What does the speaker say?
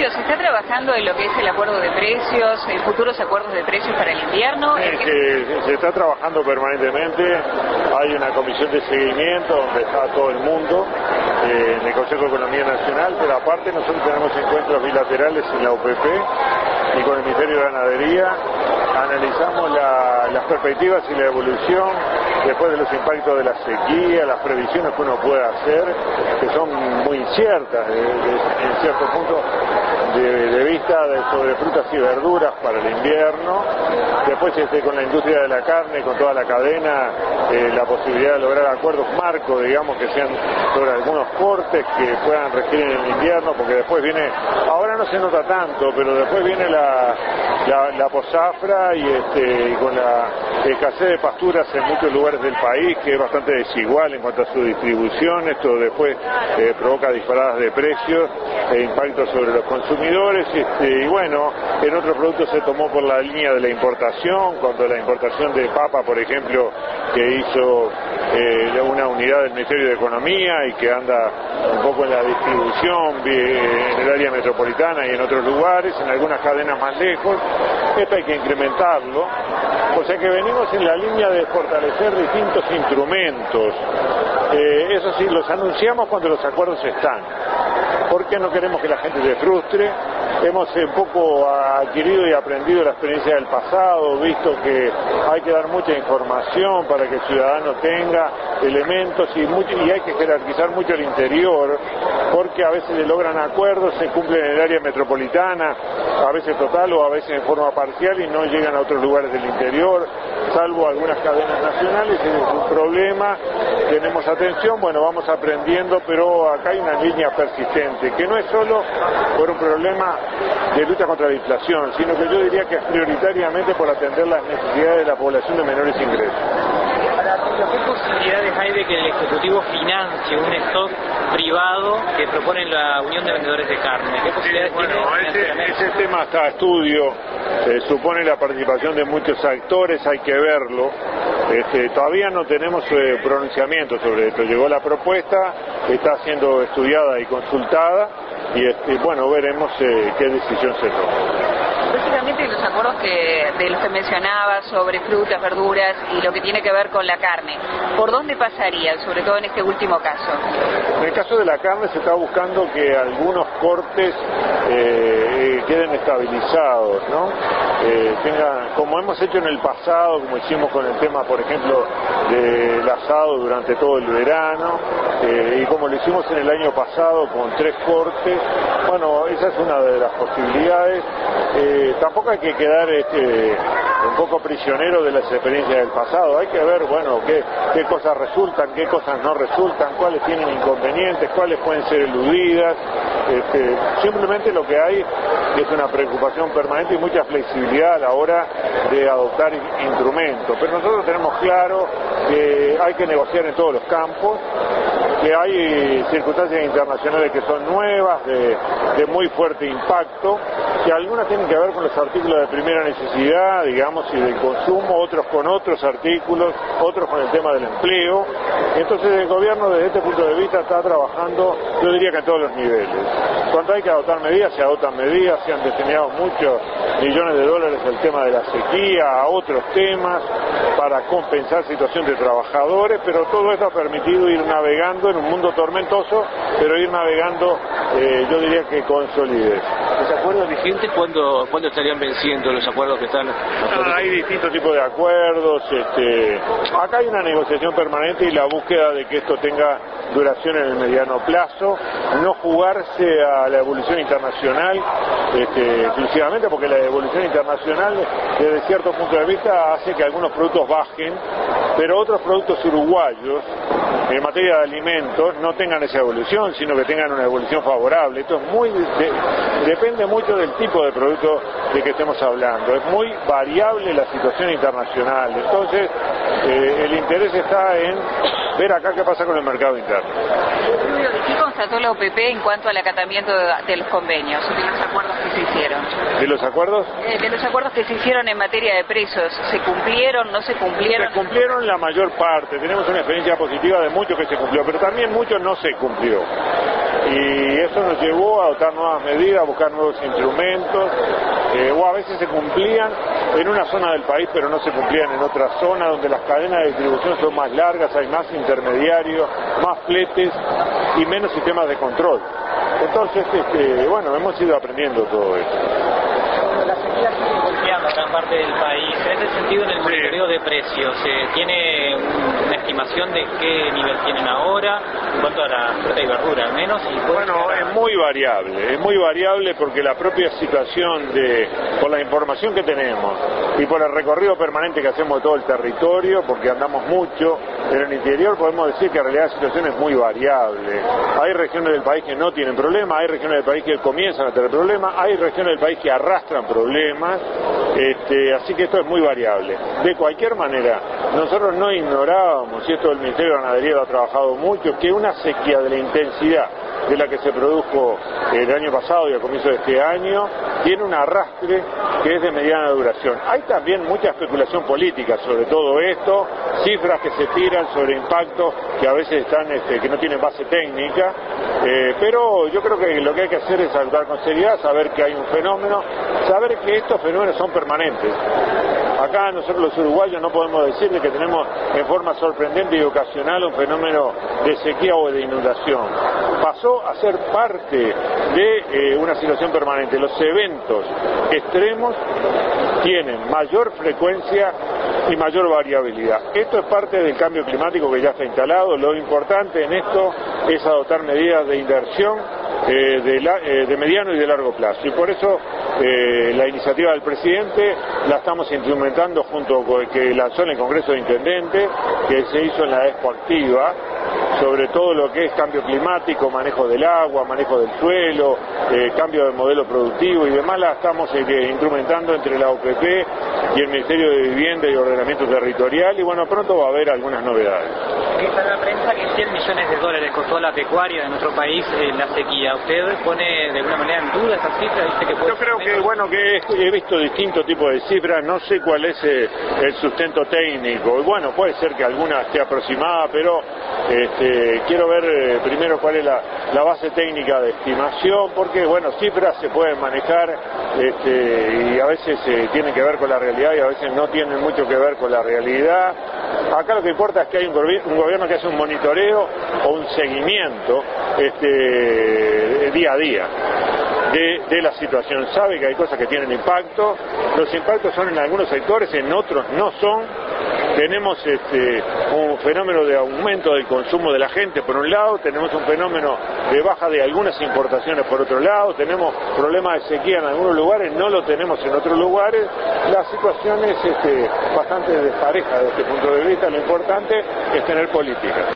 Julio, ¿se está trabajando en lo que es el acuerdo de precios, futuros acuerdos de precios para el invierno? Se está trabajando permanentemente, hay una comisión de seguimiento donde está todo el mundo, en el Consejo de Economía Nacional, pero aparte nosotros tenemos encuentros bilaterales en la UPP y con el Ministerio de Ganadería, analizamos las perspectivas y la evolución después de los impactos de la sequía, las previsiones que uno puede hacer, que son muy inciertas en cierto punto de vista sobre frutas y verduras para el invierno. Después con la industria de la carne, con toda la cadena, la posibilidad de lograr acuerdos marcos, digamos, que sean sobre algunos cortes que puedan regir en el invierno, porque después viene, ahora no se nota tanto, pero después viene la posafra y con la escasez de pasturas en muchos lugares del país, que es bastante desigual en cuanto a su distribución. Esto después provoca disparadas de precios e impactos sobre los consumidores, y bueno, en otros productos se tomó por la línea de la importación, cuando la importación de papa, por ejemplo, que hizo una unidad del Ministerio de Economía y que anda un poco en la distribución en el área metropolitana y en otros lugares, en algunas cadenas más lejos. Esto hay que incrementarlo, o sea que venimos en la línea de fortalecer distintos instrumentos. Eso sí, los anunciamos cuando los acuerdos están, porque no queremos que la gente se frustre. Hemos un poco adquirido y aprendido la experiencia del pasado, visto que hay que dar mucha información para que el ciudadano tenga elementos y hay que jerarquizar mucho el interior, porque a veces se logran acuerdos, se cumplen en el área metropolitana, a veces total o a veces en forma parcial, y no llegan a otros lugares del interior, salvo algunas cadenas nacionales. Es un problema, tenemos atención, bueno, vamos aprendiendo, pero acá hay una línea persistente, que no es solo por un problema de lucha contra la inflación, sino que yo diría que es prioritariamente por atender las necesidades de la población de menores ingresos. ¿Qué posibilidades hay de que el Ejecutivo financie un stock privado que propone la Unión de Vendedores de Carne? ¿Qué posibilidades tiene? Ese tema está a estudio, supone la participación de muchos actores, hay que verlo. Todavía no tenemos pronunciamiento sobre esto. Llegó la propuesta, está siendo estudiada y consultada, y bueno, veremos qué decisión se toma. Básicamente los acuerdos de los que mencionaba sobre frutas, verduras y lo que tiene que ver con la carne, ¿por dónde pasarían, sobre todo en este último caso? En el caso de la carne se está buscando que algunos cortes queden estabilizados, ¿no? Como hemos hecho en el pasado, como hicimos con el tema, por ejemplo, del asado durante todo el verano, y como lo hicimos en el año pasado con 3 cortes. Bueno, esa es una de las posibilidades. Tampoco hay que quedar un poco prisionero de las experiencias del pasado. Hay que ver, bueno, qué cosas resultan, qué cosas no resultan, cuáles tienen inconvenientes, cuáles pueden ser eludidas. Simplemente lo que hay es una preocupación permanente y mucha flexibilidad a la hora de adoptar instrumentos. Pero nosotros tenemos claro que hay que negociar en todos los campos, que hay circunstancias internacionales que son nuevas, de muy fuerte impacto, que algunas tienen que ver con los artículos de primera necesidad, digamos, y del consumo, otros con otros artículos, otros con el tema del empleo. Entonces el gobierno desde este punto de vista está trabajando, yo diría que a todos los niveles. Cuando hay que adoptar medidas, se adoptan medidas, se han destinado muchos millones de dólares al tema de la sequía, a otros temas, para compensar situación de trabajadores, pero todo esto ha permitido ir navegando en un mundo tormentoso, pero ir navegando, yo diría que con solidez. ¿Los acuerdos vigentes cuándo estarían venciendo los acuerdos que están? Hay distintos tipos de acuerdos. Acá hay una negociación permanente y la búsqueda de que esto tenga duración en el mediano plazo, no jugarse a la evolución internacional exclusivamente, porque la evolución internacional desde cierto punto de vista hace que algunos productos bajen, pero otros productos uruguayos en materia de alimentos no tengan esa evolución, sino que tengan una evolución favorable. Esto es depende mucho del tipo de producto de que estemos hablando, es muy variable la situación internacional. Entonces el interés está en ver acá qué pasa con el mercado interno. ¿Qué constató la UPP en cuanto al acatamiento de los convenios, de los acuerdos que se hicieron? ¿De los acuerdos? De los acuerdos que se hicieron en materia de precios, ¿se cumplieron, no se cumplieron? Se cumplieron la mayor parte, tenemos una experiencia positiva de mucho que se cumplió, pero también mucho no se cumplió. Y eso nos llevó a adoptar nuevas medidas, a buscar nuevos instrumentos, o a veces se cumplían en una zona del país, pero no se cumplían en otra zona, donde las cadenas de distribución son más largas, hay más intermediarios, más fletes y menos sistemas de control. Entonces, bueno, hemos ido aprendiendo todo esto. La sequía sigue golpeando gran parte del país. En ese sentido, en el monitoreo de precios, ¿tiene una estimación de qué nivel tienen ahora en cuanto a la fruta y verdura, al menos? Bueno, es muy variable porque la propia situación por la información que tenemos y por el recorrido permanente que hacemos de todo el territorio, porque andamos mucho en el interior, podemos decir que en realidad la situación es muy variable. Hay regiones del país que no tienen problemas, hay regiones del país que comienzan a tener problemas, hay regiones del país que arrastran problemas, así que esto es muy variable. De cualquier manera, nosotros no ignorábamos, y esto el Ministerio de Ganadería lo ha trabajado mucho, que una sequía de la intensidad de la que se produjo el año pasado y a comienzo de este año, tiene un arrastre que es de mediana duración. Hay también mucha especulación política sobre todo esto, cifras que se tiran sobre impactos que a veces están, que no tienen base técnica, pero yo creo que lo que hay que hacer es actuar con seriedad, saber que hay un fenómeno, saber que estos fenómenos son permanentes. Acá nosotros los uruguayos no podemos decirle que tenemos en forma sorprendente y ocasional un fenómeno de sequía o de inundación. Pasó a ser parte de una situación permanente. Los eventos extremos tienen mayor frecuencia y mayor variabilidad. Esto es parte del cambio climático que ya está instalado. Lo importante en esto es adoptar medidas de inversión de mediano y de largo plazo. Y por eso la iniciativa del presidente la estamos instrumentando junto con que lanzó en el Congreso de Intendentes, que se hizo en la Expo Activa, sobre todo lo que es cambio climático, manejo del agua, manejo del suelo, cambio de modelo productivo y demás, la estamos instrumentando entre la OPP y el Ministerio de Vivienda y Ordenamiento Territorial, y bueno, pronto va a haber algunas novedades. Está en la prensa que 100 millones de dólares costó la pecuaria de nuestro país la sequía. ¿Usted pone de alguna manera en duda esa cifra? ¿Dice que puede? Yo creo que, bueno, que he visto distintos tipos de cifras, no sé cuál es el sustento técnico, y bueno, puede ser que alguna esté aproximada, pero quiero ver primero cuál es la base técnica de estimación, porque bueno, cifras se pueden manejar y a veces tienen que ver con la realidad y a veces no tienen mucho que ver con la realidad. Acá lo que importa es que hay un gobierno que hace un monitoreo o un seguimiento día a día de la situación, sabe que hay cosas que tienen impacto, los impactos son en algunos sectores, en otros no son. Tenemos un fenómeno de aumento del consumo de la gente por un lado, tenemos un fenómeno de baja de algunas importaciones por otro lado, tenemos problemas de sequía en algunos lugares, no lo tenemos en otros lugares. La situación es bastante despareja desde este punto de vista, lo importante es tener política.